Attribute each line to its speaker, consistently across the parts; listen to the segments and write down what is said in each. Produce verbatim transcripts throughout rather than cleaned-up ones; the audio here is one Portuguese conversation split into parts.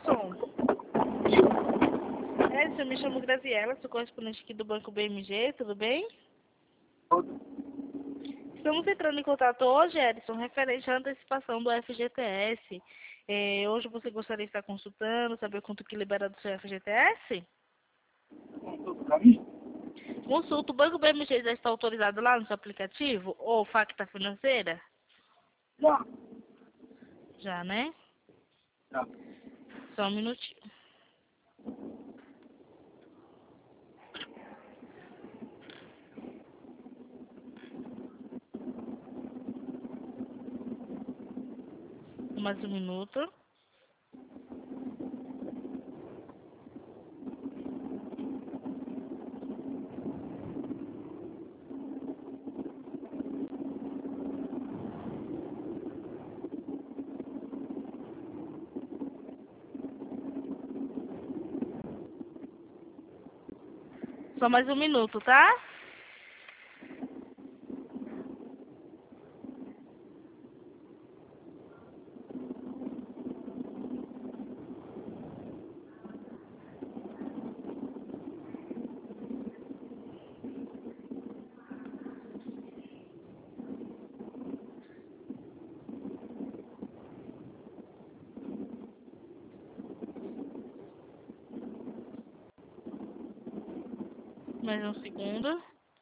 Speaker 1: Edson. Edson, eu me chamo Graziela, sou correspondente aqui do Banco B M G, tudo bem? Estamos entrando em contato hoje, Edson, referente à antecipação do F G T S. É, hoje você gostaria de estar consultando, saber quanto que libera do seu F G T S? Consulta, o Banco B M G já está autorizado lá no seu aplicativo? Ou Facta Financeira?
Speaker 2: Já.
Speaker 1: Já, né?
Speaker 2: Já.
Speaker 1: Só um minutinho. Mais um minuto. Só mais um minuto, tá? Mais um segundo.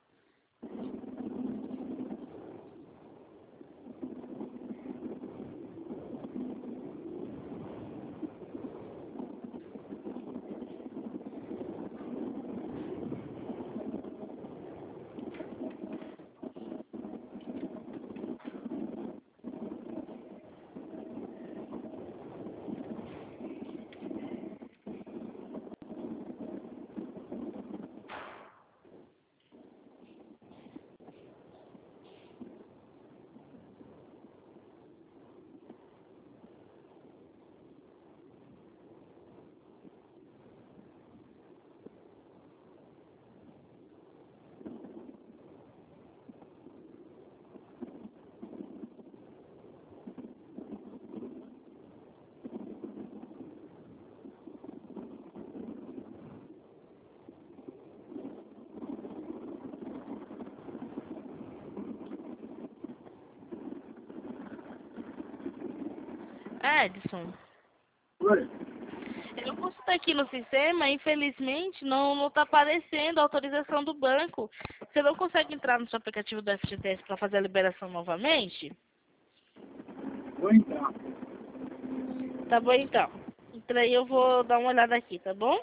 Speaker 1: Edson,
Speaker 2: Oi.
Speaker 1: eu consultei aqui no sistema, infelizmente não não está aparecendo a autorização do banco. Você não consegue entrar no seu aplicativo do F G T S para fazer a liberação novamente?
Speaker 2: Vou entrar.
Speaker 1: Tá bom então. Então aí eu vou dar uma olhada aqui, tá bom?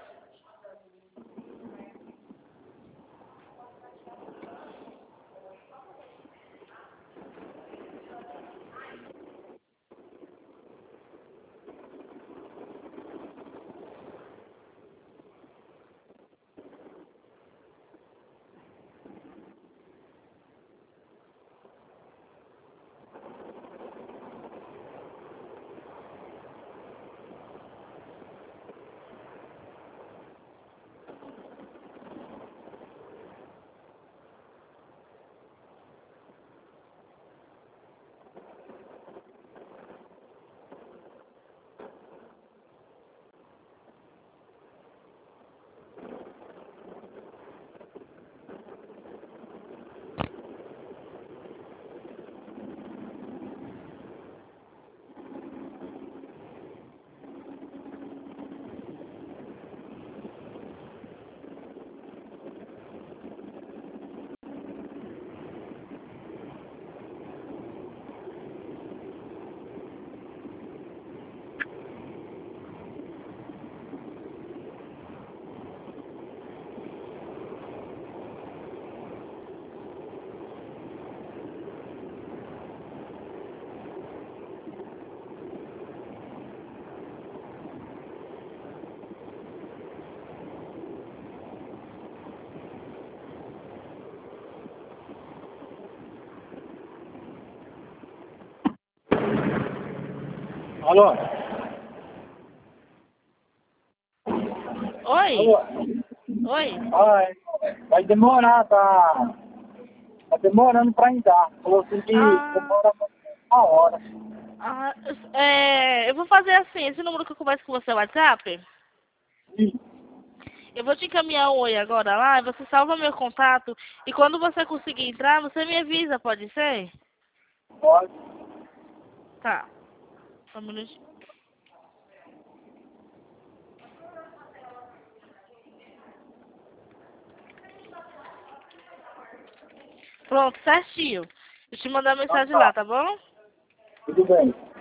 Speaker 2: Alô?
Speaker 1: Oi?
Speaker 2: Alô?
Speaker 1: Oi?
Speaker 2: Oi. Vai demorar, tá? Tá demorando pra entrar. Falou assim que
Speaker 1: Ah,
Speaker 2: demora uma hora.
Speaker 1: Ah, é, eu vou fazer assim, esse número que eu converso com você é o WhatsApp?
Speaker 2: Sim.
Speaker 1: Eu vou te encaminhar um oi agora lá, e você salva meu contato, e quando você conseguir entrar, você me avisa, pode ser?
Speaker 2: Pode.
Speaker 1: Tá. Só um minutinho. Pronto, certinho. Eu te mandar
Speaker 2: Então
Speaker 1: mensagem lá,
Speaker 2: tá.
Speaker 1: tá bom?
Speaker 2: Tudo bem.